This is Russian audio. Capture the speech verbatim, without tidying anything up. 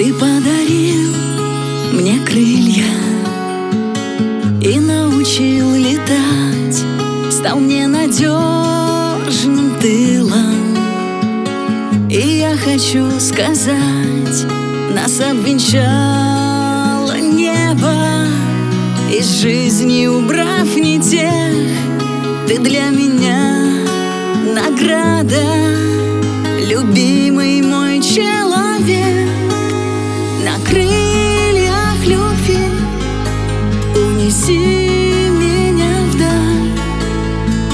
Ты подарил мне крылья и научил летать, стал мне надежным тылом. И я хочу сказать, нас обвенчало небо, из жизни убрав не тех. Ты для меня награда, любимый мой